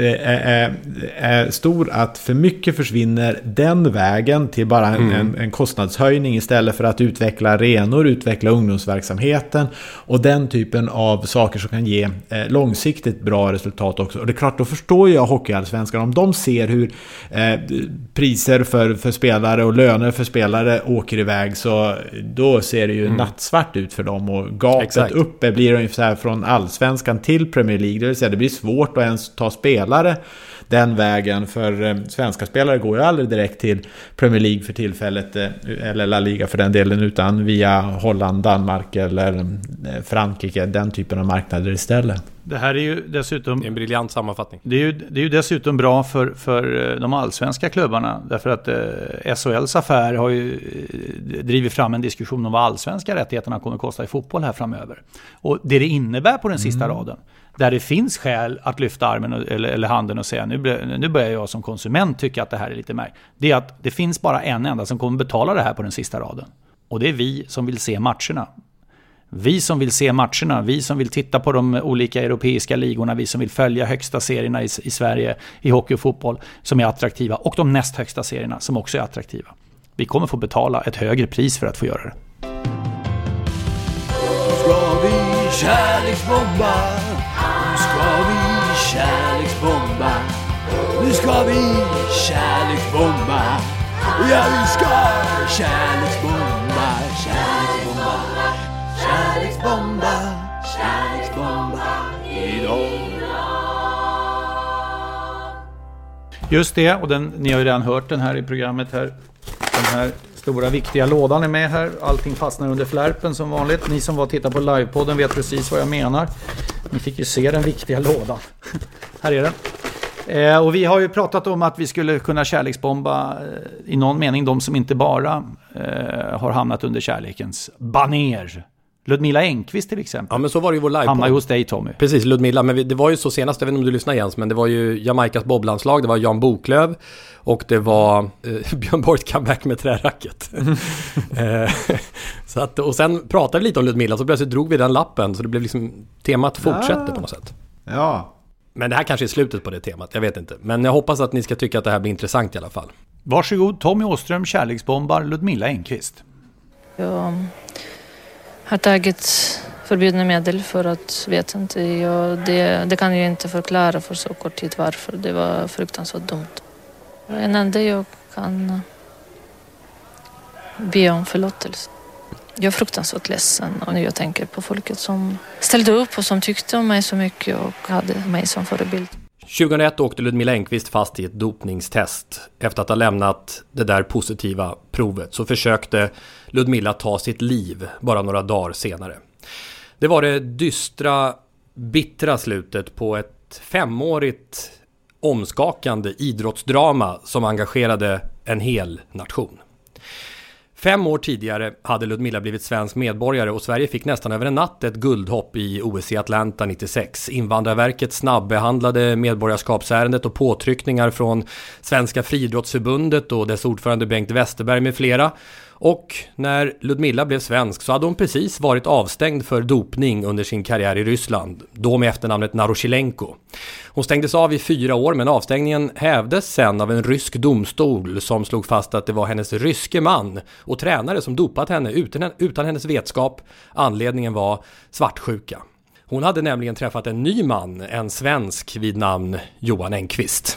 Speaker 5: är stor att för mycket försvinner den vägen till bara en kostnadshöjning istället för att utveckla arenor, utveckla ungdomsverksamheten och den typen av saker som kan ge långsiktigt bra resultat också. Och det är klart, då förstår jag Hockeyallsvenskan. Om de ser hur priser för spelare och löner för spelare åker iväg, så då ser det ju nattsvart ut för dem, och gapet uppe blir ungefär från Allsvenskan till Premier League. Det vill säga det blir svårt att ens ta spelare den vägen, för svenska spelare går ju aldrig direkt till Premier League för tillfället, eller La Liga för den delen, utan via Holland, Danmark eller Frankrike, den typen av marknader istället.
Speaker 3: Det här är ju dessutom...
Speaker 4: Det är en briljant sammanfattning.
Speaker 3: Det är ju dessutom bra för de allsvenska klubbarna, därför att SHLs affär har ju drivit fram en diskussion om vad allsvenska rättigheterna kommer att kosta i fotboll här framöver. Och det innebär på den sista raden, där det finns skäl att lyfta armen eller handen och säga nu börjar jag som konsument tycka att det här är lite märkligt. Det är att det finns bara en enda som kommer betala det här på den sista raden. Och det är vi som vill se matcherna. Vi som vill se matcherna, vi som vill titta på de olika europeiska ligorna, vi som vill följa högsta serierna i Sverige i hockey och fotboll som är attraktiva, och de näst högsta serierna som också är attraktiva. Vi kommer få betala ett högre pris för att få göra det.
Speaker 8: Ska vi kärleksbomba? Nu ska vi kärleksbomba. Nu ska vi kärleksbomba. Ja, vi ska kärleksbomba. Kärleksbomba. Kärleksbomba. Kärleksbomba. Idag.
Speaker 3: Just det, och ni har ju redan hört den här i programmet här. Den här stora viktiga lådan är med här. Allting fastnar under flärpen som vanligt. Ni som var och tittade på livepodden vet precis vad jag menar. Ni fick ju se den viktiga lådan. Här är den. Och vi har ju pratat om att vi skulle kunna kärleksbomba i någon mening de som inte bara har hamnat under kärlekens baner. Ludmilla Engqvist till exempel.
Speaker 4: Ja, men så var det ju vår livepodd.
Speaker 3: Hamnar ju hos dig, Tommy.
Speaker 4: Precis, Ludmilla. Men det var ju så senast, jag vet inte om du lyssnar Jens, men det var ju Jamaikas boblandslag, det var Jan Boklöv och det var Björn Borg comeback med träracket. Så att, och sen pratade vi lite om Ludmilla, så plötsligt drog vi den lappen, så det blev liksom, temat fortsätter på något sätt.
Speaker 5: Ja.
Speaker 4: Men det här kanske är slutet på det temat, jag vet inte. Men jag hoppas att ni ska tycka att det här blir intressant i alla fall.
Speaker 3: Varsågod, Tommy Åström kärleksbombar Ludmilla Engqvist.
Speaker 9: Jag har tagit förbjudna medel för att, vet inte, det kan jag inte förklara för så kort tid varför. Det var fruktansvärt dumt. En enda jag kan be om förlåtelse. Jag är fruktansvärt ledsen och när jag tänker på folket som ställde upp och som tyckte om mig så mycket och hade mig som förebild.
Speaker 4: 2001 åkte Ludmilla Engqvist fast i ett dopningstest. Efter att ha lämnat det där positiva provet så försökte Ludmilla ta sitt liv bara några dagar senare. Det var det dystra, bittra slutet på ett 5-årigt omskakande idrottsdrama som engagerade en hel nation. 5 år tidigare hade Ludmilla blivit svensk medborgare och Sverige fick nästan över en natt ett guldhopp i OS i Atlanta 96. Invandrarverket snabbbehandlade medborgarskapsärendet och påtryckningar från Svenska friidrottsförbundet och dess ordförande Bengt Westerberg med flera. Och när Ludmilla blev svensk så hade hon precis varit avstängd för dopning under sin karriär i Ryssland, då med efternamnet Naroshilenko. Hon stängdes av i 4 år, men avstängningen hävdes sen av en rysk domstol som slog fast att det var hennes ryske man och tränare som dopat henne utan hennes vetskap. Anledningen var svartsjuka. Hon hade nämligen träffat en ny man, en svensk vid namn Johan Engqvist.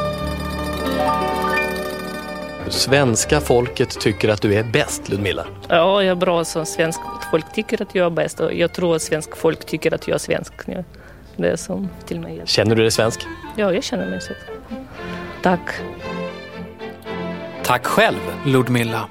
Speaker 4: Svenska folket tycker att du är bäst, Ludmilla.
Speaker 9: Ja, jag är bra som svensk. Folk tycker att jag är bäst och jag tror att svensk folk tycker att jag är svensk. Det är som till mig.
Speaker 4: Känner du dig svensk?
Speaker 9: Ja, jag känner mig så. Tack.
Speaker 4: Tack själv,
Speaker 5: Ludmilla.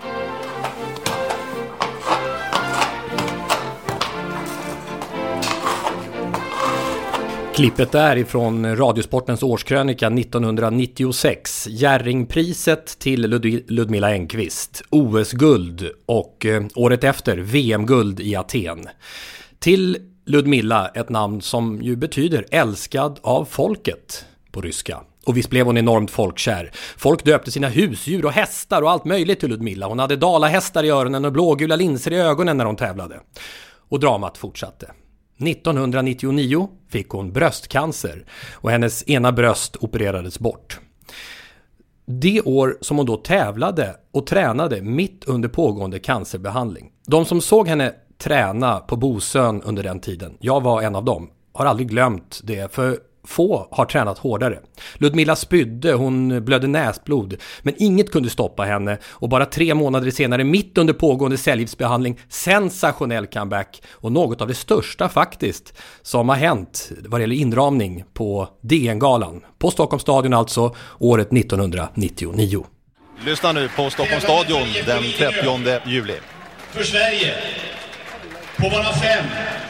Speaker 4: Klippet är ifrån Radiosportens årskrönika 1996. Jerringpriset till Ludmilla Engqvist. OS-guld och året efter VM-guld i Aten. Till Ludmilla, ett namn som ju betyder älskad av folket på ryska. Och visst blev hon enormt folkkär. Folk döpte sina husdjur och hästar och allt möjligt till Ludmilla. Hon hade dalahästar i öronen och blågula linser i ögonen när hon tävlade. Och dramat fortsatte. 1999 fick hon bröstcancer och hennes ena bröst opererades bort. Det år som hon då tävlade och tränade mitt under pågående cancerbehandling. De som såg henne träna på Bosön under den tiden, jag var en av dem, har aldrig glömt det, för få har tränat hårdare. Ludmilla spydde, hon blödde näsblod, men inget kunde stoppa henne och bara 3 månader senare, mitt under pågående cellgiftsbehandling, sensationell comeback och något av det största faktiskt som har hänt vad det gäller inramning på DN-galan. På Stockholms stadion alltså, året 1999.
Speaker 10: Lyssna nu på Stockholms stadion den 30 juli.
Speaker 11: För Sverige, på våra 5.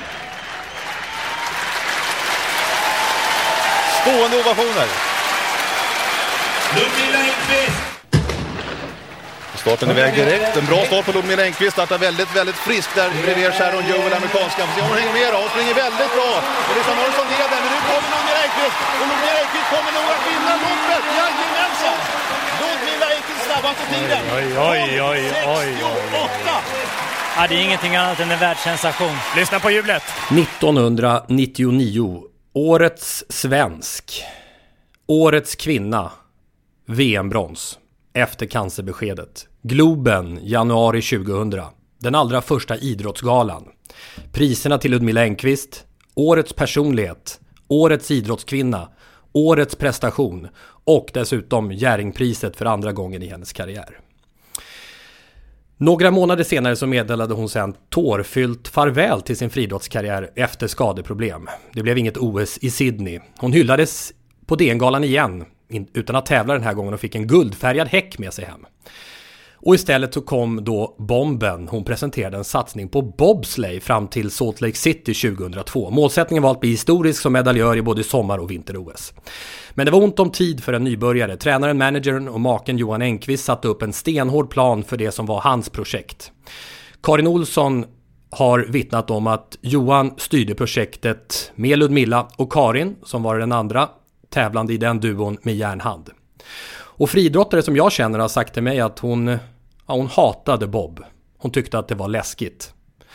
Speaker 10: Stående ovationer.
Speaker 11: Ludmilla Engqvist.
Speaker 10: Starten iväg direkt. En bra start på Ludmilla Engqvist. Startar väldigt, väldigt friskt där bredvid Sharon Joel, amerikanska. Hon hänger med då. Hon springer väldigt bra. Och Lisa Morrison leder. Men nu kommer Ludmilla Engqvist. Och Ludmilla Engqvist kommer nog att vinna loppet. Jajamensan. Ludmilla Engqvist snabbaste tiden.
Speaker 12: Oj.
Speaker 11: 68.
Speaker 12: Ja, det är ingenting annat än en världssensation. Lyssna på jublet.
Speaker 4: 1999. Årets svensk, årets kvinna, VM-brons efter cancerbeskedet. Globen, januari 2000, den allra första idrottsgalan. Priserna till Ludmilla Engqvist, årets personlighet, årets idrottskvinna, årets prestation och dessutom Jerringpriset för andra gången i hennes karriär. Några månader senare så meddelade hon sedan tårfyllt farväl till sin friidrottskarriär efter skadeproblem. Det blev inget OS i Sydney. Hon hyllades på DN-galan igen utan att tävla den här gången och fick en guldfärgad häck med sig hem. Och istället så kom då bomben. Hon presenterade en satsning på bobsleigh fram till Salt Lake City 2002. Målsättningen var att bli historisk som medaljör i både sommar- och vinter-OS. Men det var ont om tid för en nybörjare. Tränaren, managern och maken Johan Engqvist satte upp en stenhård plan för det som var hans projekt. Karin Olsson har vittnat om att Johan styrde projektet med Ludmilla och Karin, som var den andra tävlande i den duon, med järnhand. Och friidrottare som jag känner har sagt till mig att hon hatade bob. Hon tyckte att det var läskigt.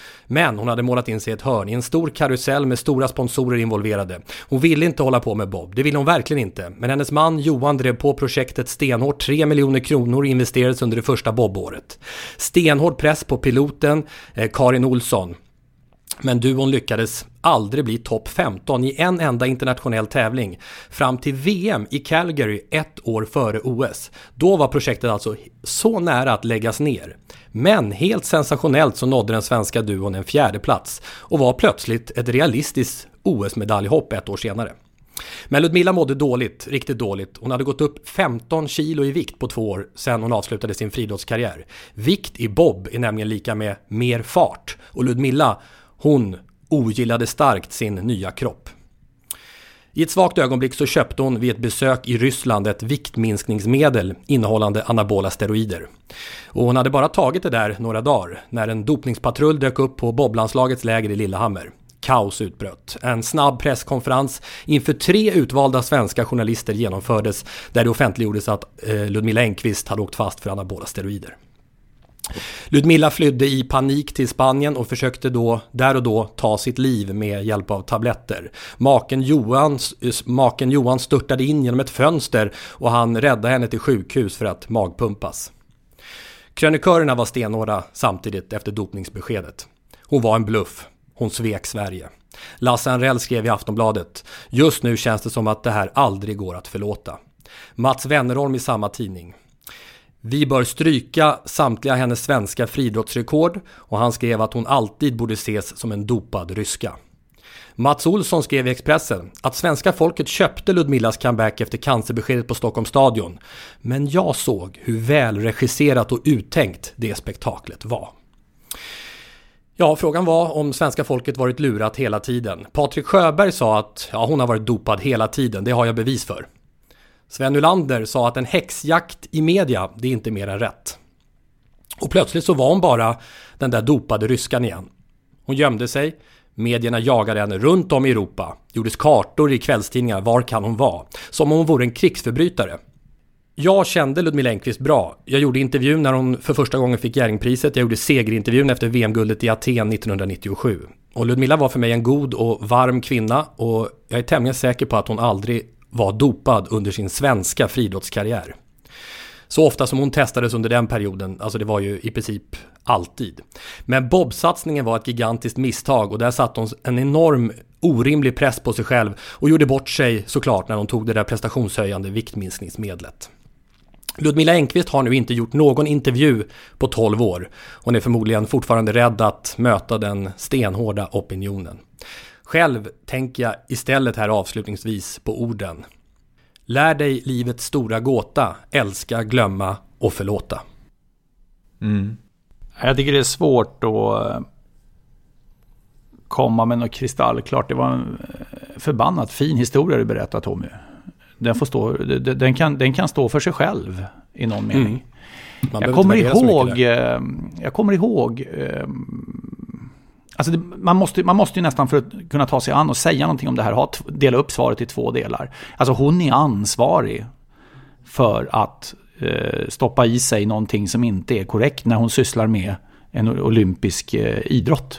Speaker 4: Men hon hade målat in sig i ett hörn i en stor karusell med stora sponsorer involverade. Hon ville inte hålla på med bob, det ville hon verkligen inte. Men hennes man Johan drev på projektet stenhårt. 3 miljoner kronor investerades under det första bobbåret. Stenhård press på piloten Karin Olsson. Men duon lyckades aldrig bli topp 15 i en enda internationell tävling fram till VM i Calgary 1 år före OS. Då var projektet alltså så nära att läggas ner. Men helt sensationellt så nådde den svenska duon en 4:e plats och var plötsligt ett realistiskt OS-medaljhopp 1 år senare. Men Ludmilla mådde dåligt, riktigt dåligt. Hon hade gått upp 15 kilo i vikt på 2 år sedan hon avslutade sin friidrottskarriär. Vikt i bob är nämligen lika med mer fart. Och Ludmilla, hon ogillade starkt sin nya kropp. I ett svagt ögonblick så köpte hon vid ett besök i Ryssland ett viktminskningsmedel innehållande anabola steroider. Och hon hade bara tagit det där några dagar när en dopningspatrull dök upp på boblandslagets läger i Lillehammer. Kaos utbröt. En snabb presskonferens inför 3 utvalda svenska journalister genomfördes där det offentliggjordes att Ludmilla Engqvist hade åkt fast för anabola steroider. Ludmilla flydde i panik till Spanien och försökte där och då ta sitt liv med hjälp av tabletter. Maken Johan störtade in genom ett fönster och han räddade henne till sjukhus för att magpumpas. Krönikörerna var stenhårda samtidigt efter dopningsbeskedet. Hon var en bluff. Hon svek Sverige. Lasse Anrell skrev i Aftonbladet: just nu känns det som att det här aldrig går att förlåta. Mats Wennerholm i samma tidning: vi bör stryka samtliga hennes svenska friidrottsrekord, och han skrev att hon alltid borde ses som en dopad ryska. Mats Olsson skrev i Expressen att svenska folket köpte Ludmillas comeback efter cancerbeskedet på Stockholms stadion. Men jag såg hur väl regisserat och uttänkt det spektaklet var. Ja, frågan var om svenska folket varit lurat hela tiden. Patrik Sjöberg sa att hon har varit dopad hela tiden, det har jag bevis för. Sven Nylander sa att en häxjakt i media, det är inte mer än rätt. Och plötsligt så var hon bara den där dopade ryskan igen. Hon gömde sig, medierna jagade henne runt om i Europa. Gjordes kartor i kvällstidningar, var kan hon vara? Som om hon vore en krigsförbrytare. Jag kände Ludmilla Engqvist bra. Jag gjorde intervjun när hon för första gången fick Jerringpriset. Jag gjorde segerintervjun efter VM-guldet i Aten 1997. Och Ludmilla var för mig en god och varm kvinna, och jag är tämligen säker på att hon aldrig var dopad under sin svenska friidrottskarriär. Så ofta som hon testades under den perioden, alltså det var ju i princip alltid. Men bobsatsningen var ett gigantiskt misstag, och där satt hon en enorm orimlig press på sig själv och gjorde bort sig såklart när hon tog det där prestationshöjande viktminskningsmedlet. Ludmilla Engqvist har nu inte gjort någon intervju på 12 år. Hon är förmodligen fortfarande rädd att möta den stenhårda opinionen. Själv tänker jag istället här avslutningsvis på orden: lär dig livets stora gåta, älska, glömma och förlåta.
Speaker 3: Jag tycker det är svårt att komma med något kristallklart. Det var en förbannat fin historia du berättade, Tommy. Den kan stå för sig själv i någon mening. Jag kommer ihåg alltså man måste ju nästan, för att kunna ta sig an och säga någonting om det här, dela upp svaret i 2 delar. Alltså hon är ansvarig för att stoppa i sig någonting som inte är korrekt när hon sysslar med en olympisk idrott.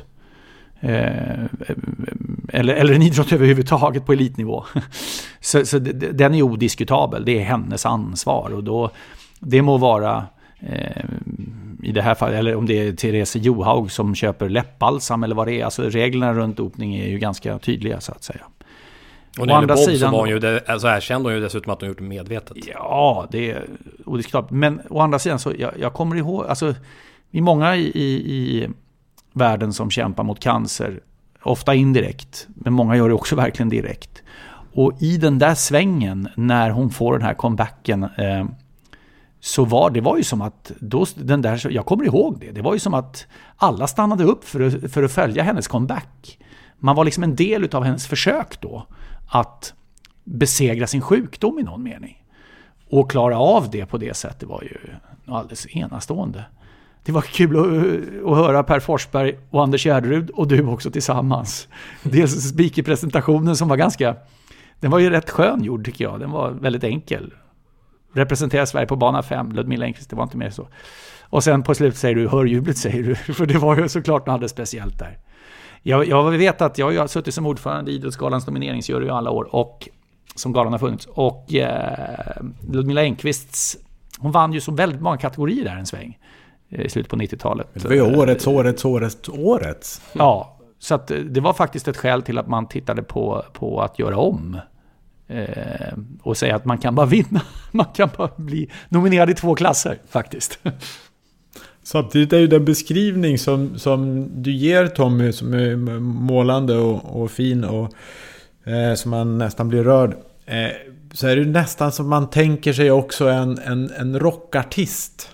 Speaker 3: Eller en idrott överhuvudtaget på elitnivå. så den är odiskutabel. Det är hennes ansvar, och då det må vara i det här fallet, eller om det är Therese Johaug som köper läppbalsam eller vad det är. Alltså reglerna runt dopning är ju ganska tydliga, så att säga.
Speaker 4: Och när Bob sidan, så var hon ju erkände hon ju dessutom att hon gjort det medvetet.
Speaker 3: Ja, det är odiskutabelt. Men å andra sidan så jag kommer ihåg, alltså vi är många i världen som kämpar mot cancer, ofta indirekt, men många gör det också verkligen direkt. Och i den där svängen när hon får den här comebacken, så var ju som att jag kommer ihåg det var ju som att alla stannade upp för att följa hennes comeback. Man var liksom en del av hennes försök då att besegra sin sjukdom i någon mening, och klara av det på det sättet var ju alldeles enastående. Det var kul att höra Per Forsberg och Anders Gärderud och du också tillsammans. Dels speakerpresentationen som var den var ju rätt skön gjord, tycker jag. Den var väldigt enkel. representerar Sverige på bana 5. Ludmilla Engqvist, det var inte mer så. Och sen på slut säger du, hör jublet säger du. För det var ju såklart något alldeles speciellt där. Jag vet att jag har suttit som ordförande i Idrottsgalans nomineringsjury i alla år. Och som galan har funnits. Och Ludmilla Engqvists, hon vann ju så väldigt många kategorier där en sväng. I slutet på 90-talet.
Speaker 5: Det var ju årets.
Speaker 3: Ja, så att det var faktiskt ett skäl till att man tittade på att göra om. Och säga att man kan bara vinna. Man kan bara bli nominerad i 2 klasser faktiskt.
Speaker 5: Samtidigt är ju den beskrivning som du ger, Tommy, som är målande och fin och som man nästan blir rörd. Så är det nästan som man tänker sig också en rockartist.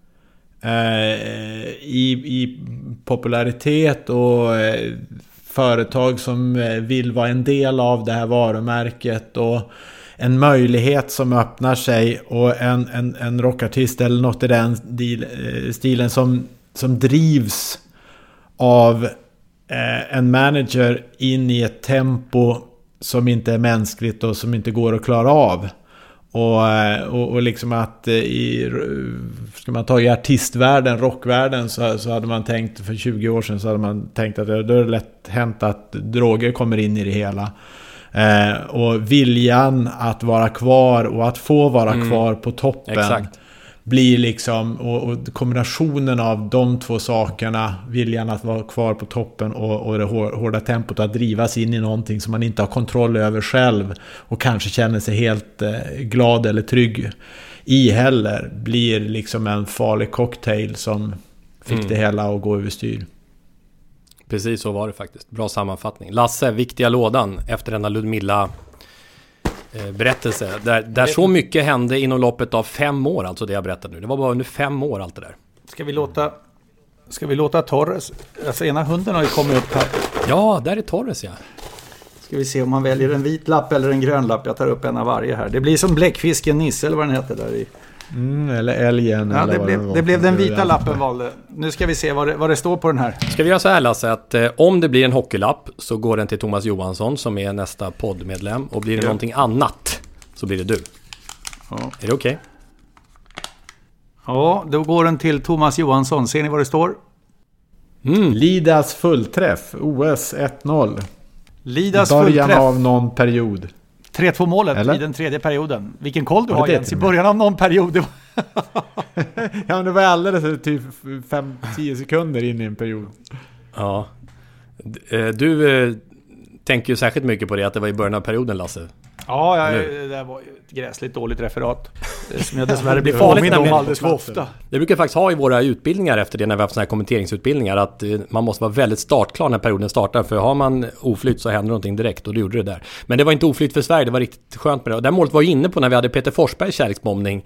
Speaker 5: I popularitet och företag som vill vara en del av det här varumärket och en möjlighet som öppnar sig och en rockartist eller något i den stilen som drivs av en manager in i ett tempo som inte är mänskligt och som inte går att klara av. Och liksom att ska man ta i artistvärlden, rockvärlden, så hade man tänkt för 20 år sedan så hade man tänkt att det är lätt hänt att droger kommer in i det hela. Och viljan att vara kvar och att få vara kvar på toppen. Exakt. Blir liksom, och kombinationen av de 2 sakerna, viljan att vara kvar på toppen och det hårda tempot att drivas in i någonting som man inte har kontroll över själv och kanske känner sig helt glad eller trygg i heller, blir liksom en farlig cocktail som fick det hela att gå överstyr.
Speaker 4: Precis så var det faktiskt. Bra sammanfattning. Lasse, viktiga lådan efter denna Ludmilla berättelse. Där så mycket hände inom loppet av 5 år, alltså det jag berättade nu. Det var bara under 5 år allt det där.
Speaker 3: Ska vi låta Torres, alltså ena hunden har ju kommit upp här.
Speaker 4: Ja, där är Torres, ja.
Speaker 3: Ska vi se om man väljer en vit lapp eller en grön lapp. Jag tar upp en av varje här. Det blir som bläckfisken Nisse eller vad den heter där i.
Speaker 5: Eller älgen.
Speaker 3: Ja,
Speaker 5: eller
Speaker 3: det blev den vita lappen valde. Nu ska vi se vad det står på den här.
Speaker 4: Ska vi göra så här, Lasse, att om det blir en hockeylapp så går den till Thomas Johansson som är nästa poddmedlem. Och blir det någonting annat så blir det du. Ja. Är det okej?
Speaker 3: Ja, då går den till Thomas Johansson. Ser ni vad det står?
Speaker 5: Lidas fullträff. OS 1-0.
Speaker 3: Lidas
Speaker 5: början
Speaker 3: fullträff.
Speaker 5: av någon period.
Speaker 3: 3-2 målet i den 3:e perioden. Vilken koll du har, Jens, i början av någon period.
Speaker 5: Ja, men det var alldeles typ 5-10 sekunder in i en period.
Speaker 4: Ja. Du tänker ju särskilt mycket på det, att det var i början av perioden, Lasse.
Speaker 3: Ja, det var ett gräsligt dåligt referat. Som jag dessvärre blir påmind om alldeles för ofta.
Speaker 4: Det brukar faktiskt ha i våra utbildningar efter det, när vi har haft såna här kommenteringsutbildningar, att man måste vara väldigt startklar när perioden startar. För har man oflytt så händer någonting direkt, och det gjorde det där. Men det var inte oflytt för Sverige, det var riktigt skönt med det. Och det målet var ju inne på när vi hade Peter Forsbergs kärleksbombning.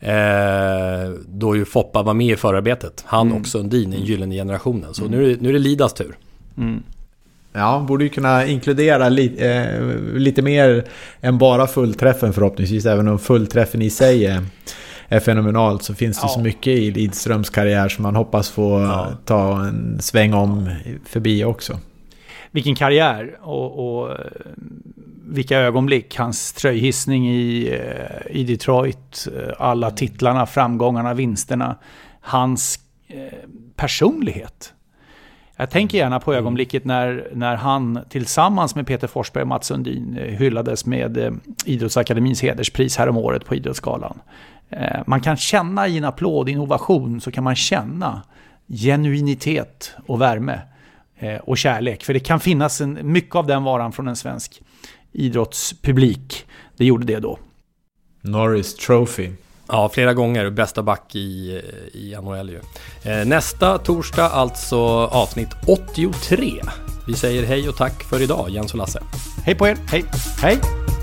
Speaker 4: Då ju Foppa var med i förarbetet. Han och Sundin i den gyllene generationen. Så nu är det Lidas tur.
Speaker 5: Ja, borde ju kunna inkludera lite mer än bara fullträffen förhoppningsvis. Även om fullträffen i sig är fenomenalt, så finns det så mycket i Lidströms karriär som man hoppas få ta en sväng om förbi också.
Speaker 3: Vilken karriär och vilka ögonblick. Hans tröjhissning i Detroit, alla titlarna, framgångarna, vinsterna. Hans personlighet. Jag tänker gärna på ögonblicket när han tillsammans med Peter Forsberg och Mats Sundin hyllades med Idrottsakademins hederspris här om året på Idrottsgalan. Man kan känna i en applåd, innovation, så kan man känna genuinitet och värme och kärlek. För det kan finnas mycket av den varan från en svensk idrottspublik. Det gjorde det då.
Speaker 5: Norris Trophy.
Speaker 4: Ja, flera gånger bästa back i NHL ju. Nästa torsdag alltså avsnitt 83. Vi säger hej och tack för idag, Jens och Lasse.
Speaker 3: Hej på er, hej. Hej.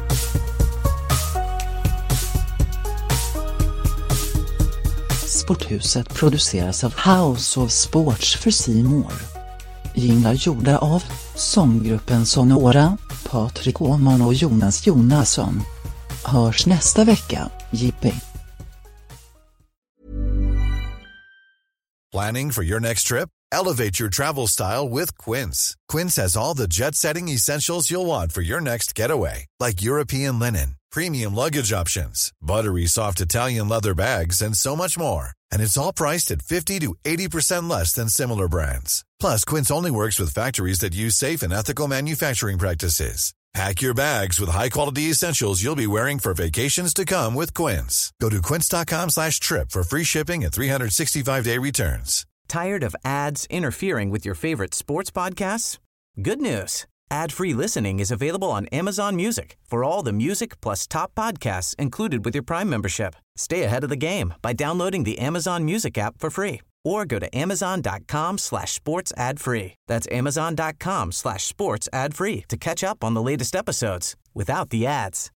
Speaker 6: Sporthuset produceras av House of Sports för C More. Jinglar gjorda av sånggruppen Sonora, Patrik Åhman och Jonas Jonasson. Hörs nästa vecka, JP.
Speaker 13: Planning for your next trip? Elevate your travel style with Quince. Quince has all the jet-setting essentials you'll want for your next getaway, like European linen, premium luggage options, buttery soft Italian leather bags, and so much more. And it's all priced at 50 to 80% less than similar brands. Plus, Quince only works with factories that use safe and ethical manufacturing practices. Pack your bags with high-quality essentials you'll be wearing for vacations to come with Quince. Go to quince.com/trip for free shipping and 365-day returns.
Speaker 14: Tired of ads interfering with your favorite sports podcasts? Good news. Ad-free listening is available on Amazon Music for all the music plus top podcasts included with your Prime membership. Stay ahead of the game by downloading the Amazon Music app for free or go to amazon.com/sports ad free. That's amazon.com/sports ad free to catch up on the latest episodes without the ads.